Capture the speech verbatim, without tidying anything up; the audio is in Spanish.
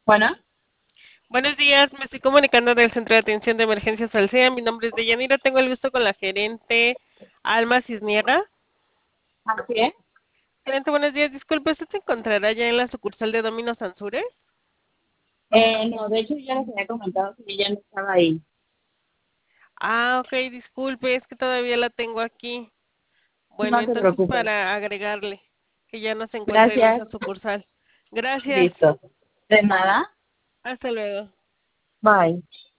Bueno, Buenos días, me estoy comunicando del Centro de Atención de Emergencias Alsea. Mi nombre es Deyanira, tengo el gusto con la gerente Alma Cisniega. así es. Gerente, buenos días, disculpe, ¿usted se encontrará ya en la sucursal de Domino's Ansures? Eh, no, de hecho ya les había comentado que ella no estaba ahí. Ah, ok, disculpe, es que todavía la tengo aquí. Bueno, No te entonces preocupes. para agregarle que ya no se encuentra en Gracias. esa sucursal. Gracias, Listo. De nada. hasta luego. Bye.